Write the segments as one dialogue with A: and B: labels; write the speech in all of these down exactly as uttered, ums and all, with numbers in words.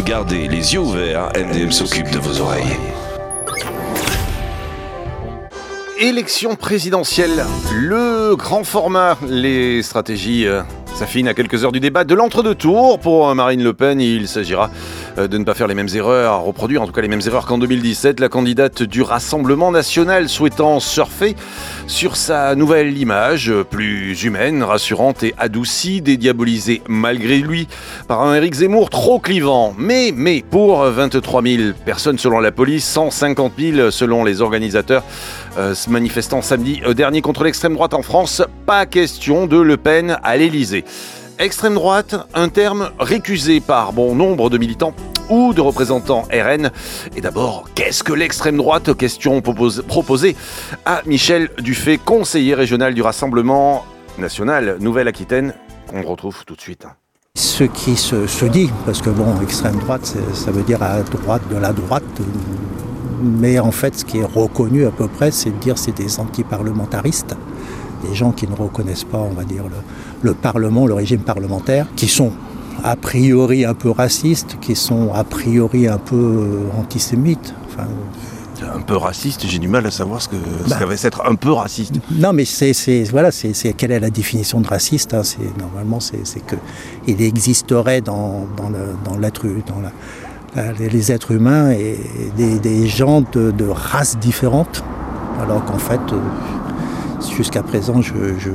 A: Gardez les yeux ouverts, M D M s'occupe de vos oreilles.
B: Élection présidentielle, le grand format, les stratégies euh, s'affinent à quelques heures du débat de l'entre-deux tours. Pour Marine Le Pen, il s'agira euh, de ne pas faire les mêmes erreurs, à reproduire en tout cas les mêmes erreurs qu'en deux mille dix-sept. La candidate du Rassemblement National souhaitant surfer sur sa nouvelle image, plus humaine, rassurante et adoucie, dédiabolisée malgré lui par un Éric Zemmour trop clivant. Mais, mais pour vingt-trois mille personnes selon la police, cent cinquante mille selon les organisateurs, Euh, ce manifestant samedi euh, dernier contre l'extrême droite en France, pas question de Le Pen à l'Élysée. Extrême droite, un terme récusé par bon nombre de militants ou de représentants R N. Et d'abord, qu'est-ce que l'extrême droite ? Question propose, proposée à Michel Dufay, conseiller régional du Rassemblement National Nouvelle-Aquitaine, qu'on retrouve tout de suite.
C: Ce qui se, se dit, parce que bon, extrême droite, ça veut dire à droite de la droite. Mais en fait, ce qui est reconnu à peu près, c'est de dire que c'est des anti-parlementaristes, des gens qui ne reconnaissent pas, on va dire, le, le Parlement, le régime parlementaire, qui sont a priori un peu racistes, qui sont a priori un peu antisémites. Enfin,
B: un peu raciste, j'ai du mal à savoir ce que bah, ça va être un peu raciste.
C: Non, mais c'est, c'est voilà, c'est, c'est quelle est la définition de raciste, hein, c'est normalement c'est, c'est que il existerait dans dans, le, dans l'être dans la les êtres humains et des, des gens de, de races différentes, alors qu'en fait, jusqu'à présent, je, je,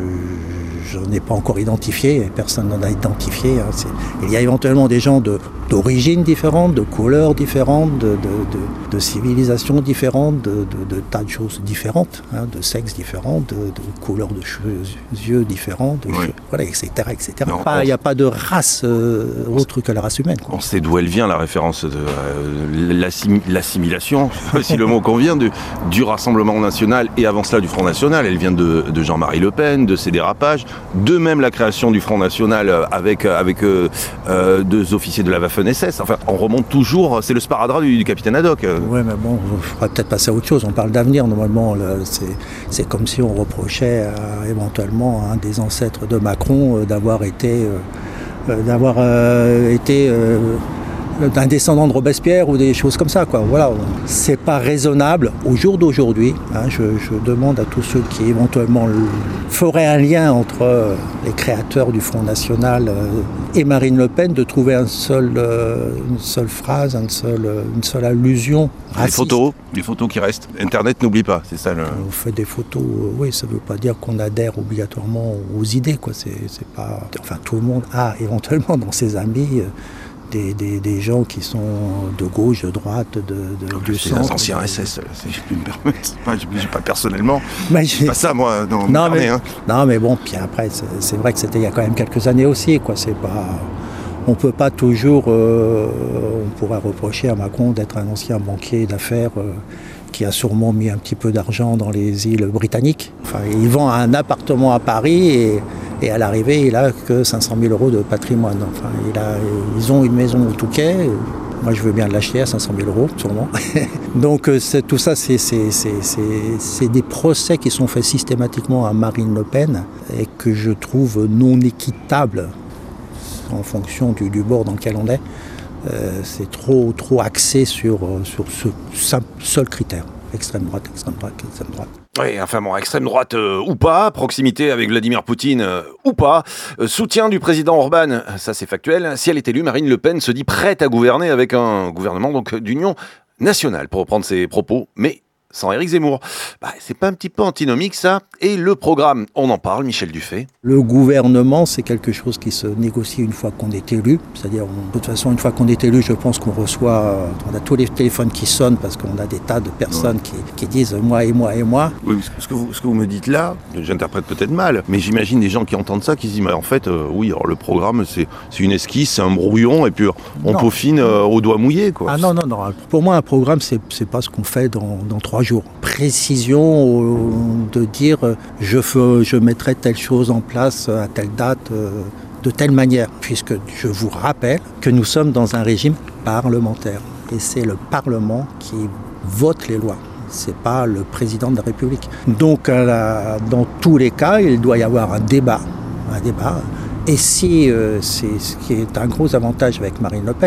C: je n'en ai pas encore identifié, personne n'en a identifié. Hein. C'est, il y a éventuellement des gens de, d'origines différentes, de couleurs différentes, de, de, de, de civilisations différentes, de, de, de tas de choses différentes, hein, de sexes différents, de, de couleurs de cheveux, yeux différents, de
B: oui.
C: cheveux, voilà, et cetera, et cetera. Non, pas, il n'y a pas de race euh, autre que la race humaine. Quoi.
B: On sait d'où elle vient, la référence de euh, l'assim- l'assimilation, si le mot convient, du, du Rassemblement National et avant cela du Front National. Elle vient de, de Jean-Marie Le Pen, de ses dérapages, de même la création du Front National avec, avec euh, euh, deux officiers de la Waffen S S. Enfin, on remonte toujours, c'est le sparadrap du, du capitaine Haddock.
C: Oui, mais bon, il faudra peut-être passer à autre chose. On parle d'avenir, normalement. Là, c'est, c'est comme si on reprochait à, éventuellement à un des ancêtres de Macron euh, d'avoir été, euh, d'avoir, euh, été euh, un descendant de Robespierre ou des choses comme ça, quoi. Voilà, c'est pas raisonnable au jour d'aujourd'hui. Hein, je, je demande à tous ceux qui éventuellement feraient un lien entre euh, les créateurs du Front National euh, et Marine Le Pen de trouver un seul, euh, une seule phrase, une seule, une seule allusion raciste.
B: Les photos, les photos qui restent. Internet n'oublie pas, c'est ça. Le...
C: On fait des photos, euh, oui, ça veut pas dire qu'on adhère obligatoirement aux idées, quoi. C'est, c'est pas. Enfin, tout le monde a éventuellement dans ses amis. Euh, Des, des, des gens qui sont de gauche, de droite, de, de, du
B: c'est
C: centre.
B: C'est anciens S S, si je puis me permettre. Enfin, je ne dis pas personnellement.
C: Mais
B: c'est pas ça, moi, dans
C: non,
B: mais,
C: hein. non, mais bon, puis après, c'est, c'est vrai que c'était il y a quand même quelques années aussi, quoi. C'est pas... On ne peut pas toujours... Euh, on pourrait reprocher à Macron d'être un ancien banquier d'affaires euh, qui a sûrement mis un petit peu d'argent dans les îles britanniques. Enfin, il vend un appartement à Paris et... Et à l'arrivée, il n'a que cinq cent mille euros de patrimoine. Enfin, il a, ils ont une maison au Touquet. Moi, je veux bien l'acheter à cinq cent mille euros, sûrement. Donc, c'est, tout ça, c'est, c'est, c'est, c'est, c'est des procès qui sont faits systématiquement à Marine Le Pen et que je trouve non équitables en fonction du, du bord dans lequel on est. Euh, c'est trop, trop axé sur, sur ce seul critère. Extrême droite, extrême droite, extrême droite.
B: Oui, enfin bon, extrême droite euh, ou pas, proximité avec Vladimir Poutine euh, ou pas, euh, soutien du président Orban, ça c'est factuel. Si elle est élue, Marine Le Pen se dit prête à gouverner avec un gouvernement donc d'union nationale, pour reprendre ses propos, mais sans Éric Zemmour. Bah, c'est pas un petit peu antinomique ça ? Et le programme, on en parle, Michel Dufay.
C: Le gouvernement, c'est quelque chose qui se négocie une fois qu'on est élu. C'est-à-dire, on, de toute façon, une fois qu'on est élu, je pense qu'on reçoit, on a tous les téléphones qui sonnent parce qu'on a des tas de personnes ouais. qui, qui disent moi et moi et moi.
B: Oui, ce que vous, ce que vous me dites là, j'interprète peut-être mal, mais j'imagine des gens qui entendent ça, qui se disent, mais en fait, euh, oui, alors le programme, c'est, c'est une esquisse, c'est un brouillon, et puis on non. peaufine euh, au doigt mouillé, quoi.
C: Ah non, non, non. Pour moi, un programme, c'est, c'est pas ce qu'on fait dans, dans trois jours. Précision euh, de dire, euh, je, fais, je mettrai telle chose en place à telle date, euh, de telle manière, puisque je vous rappelle que nous sommes dans un régime parlementaire. Et c'est le Parlement qui vote les lois. C'est pas le président de la République. Donc, euh, dans tous les cas, il doit y avoir un débat. Un débat. Et si, euh, c'est ce qui est un gros avantage avec Marine Le Pen,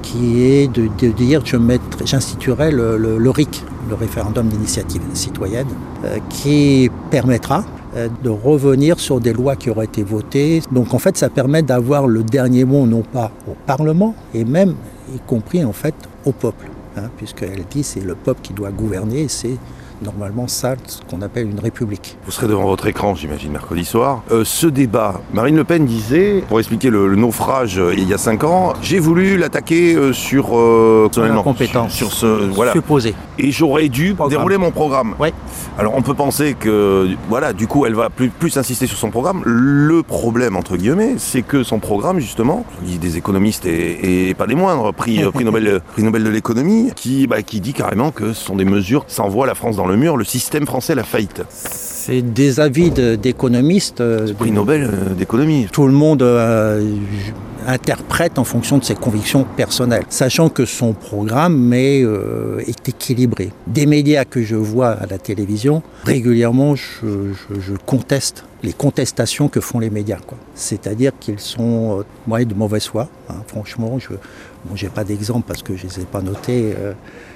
C: qui est de, de dire je mettrai, j'instituerai le, le, le R I C, le référendum d'initiative citoyenne, euh, qui permettra euh, de revenir sur des lois qui auraient été votées. Donc en fait, ça permet d'avoir le dernier mot, non pas au Parlement, et même, y compris en fait, au peuple. Hein, puisqu'elle dit c'est le peuple qui doit gouverner, et c'est normalement ça ce qu'on appelle une république.
B: Vous serez devant votre écran, j'imagine, mercredi soir. Euh, ce débat, Marine Le Pen disait, pour expliquer le, le naufrage euh, il y a cinq ans, j'ai voulu l'attaquer euh, sur... Euh,
C: sur la compétence,
B: sur, sur ce, voilà.
C: supposé.
B: Et j'aurais dû programme. dérouler mon programme.
C: Ouais.
B: Alors on peut penser que, voilà, du coup, elle va plus, plus insister sur son programme. Le problème, entre guillemets, c'est que son programme, justement, il y a des économistes et, et pas des moindres, prix, prix, Nobel, prix Nobel de l'économie, qui, bah, qui dit carrément que ce sont des mesures qui envoient la France dans le mur, le système français à la faillite.
C: C'est des avis de, d'économistes. Euh,
B: prix Nobel euh, d'économie.
C: Tout le monde euh, interprète en fonction de ses convictions personnelles, sachant que son programme est, euh, est équilibré. Des médias que je vois à la télévision, régulièrement, je, je, je conteste les contestations que font les médias, quoi. C'est-à-dire qu'ils sont euh, ouais, de mauvaise foi. Hein, franchement, je bon, j'ai pas d'exemple parce que je les ai pas notés, euh,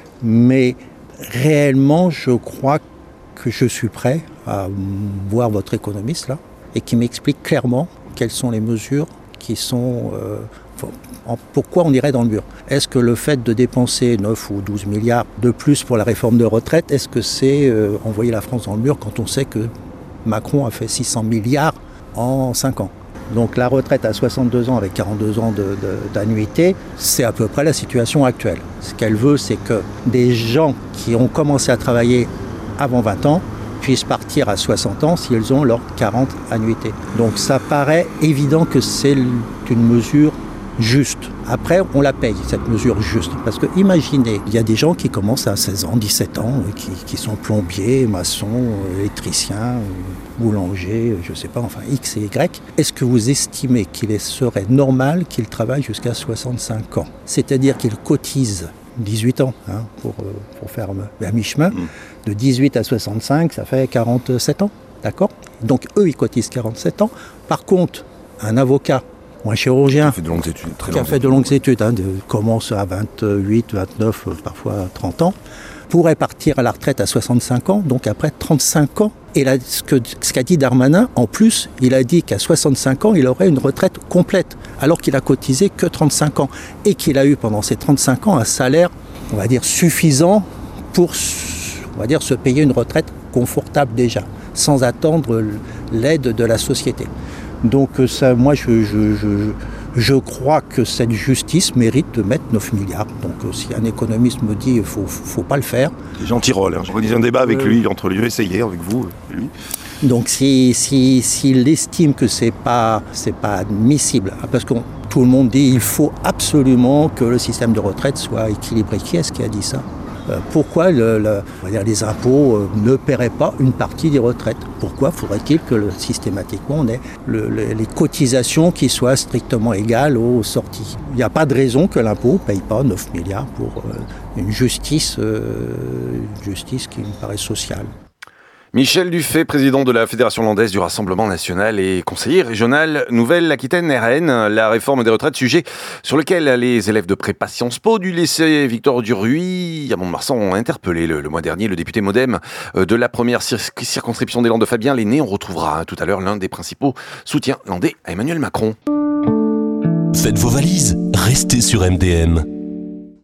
C: mais réellement, je crois que je suis prêt à voir votre économiste là et qui m'explique clairement quelles sont les mesures qui sont... Euh, pourquoi on irait dans le mur. Est-ce que le fait de dépenser neuf ou douze milliards de plus pour la réforme de retraite, est-ce que c'est euh, envoyer la France dans le mur quand on sait que Macron a fait six cents milliards en cinq ans? Donc la retraite à soixante-deux ans avec quarante-deux ans de, de, d'annuité, c'est à peu près la situation actuelle. Ce qu'elle veut, c'est que des gens qui ont commencé à travailler avant vingt ans puissent partir à soixante ans s'ils ont leurs quarante annuités. Donc ça paraît évident que c'est une mesure juste. Après, on la paye, cette mesure juste. Parce que imaginez, il y a des gens qui commencent à seize ans, dix-sept ans, qui, qui sont plombiers, maçons, électriciens, boulangers, je ne sais pas, enfin X et Y. Est-ce que vous estimez qu'il serait normal qu'ils travaillent jusqu'à soixante-cinq ans? C'est-à-dire qu'ils cotisent dix-huit ans, hein, pour, pour faire à mi-chemin. Mmh. De dix-huit à soixante-cinq, ça fait quarante-sept ans, d'accord? Donc eux, ils cotisent quarante-sept ans. Par contre, un avocat ou un chirurgien
B: qui a fait de longues études, très
C: qui a fait de longues études, hein, de, commence à vingt-huit, vingt-neuf, parfois trente ans, pourrait partir à la retraite à soixante-cinq ans, donc après trente-cinq ans. Et là, ce, que, ce qu'a dit Darmanin, en plus, il a dit qu'à soixante-cinq ans, il aurait une retraite complète, alors qu'il a cotisé que trente-cinq ans, et qu'il a eu pendant ces trente-cinq ans un salaire, on va dire, suffisant pour, on va dire, se payer une retraite confortable déjà, sans attendre l'aide de la société. Donc ça, moi, je, je, je, je crois que cette justice mérite de mettre neuf milliards. Donc si un économiste me dit qu'il ne faut, faut pas le faire...
B: C'est gentil rôle, hein. J'organise un débat avec euh... lui, entre lui, essayer avec vous, lui.
C: Donc s'il si, si, si estime que ce n'est pas, c'est pas admissible, parce que tout le monde dit qu'il faut absolument que le système de retraite soit équilibré. Qui est-ce qui a dit ça ? Pourquoi le, le, on va dire les impôts ne paieraient pas une partie des retraites? Pourquoi faudrait-il que le, systématiquement on ait le, le, les cotisations qui soient strictement égales aux sorties? Il n'y a pas de raison que l'impôt ne paye pas neuf milliards pour euh, une justice, euh, une justice qui me paraît sociale.
B: Michel Dufay, président de la Fédération landaise du Rassemblement national et conseiller régional Nouvelle-Aquitaine R N. La réforme des retraites, sujet sur lequel les élèves de prépa Sciences Po du lycée Victor Duruy à Mont-de-Marsan ont interpellé le, le mois dernier le député MoDem de la première cir- circonscription des Landes, Fabien Lenné. On retrouvera hein, tout à l'heure l'un des principaux soutiens landais à Emmanuel Macron.
D: Faites vos valises, restez sur M D M.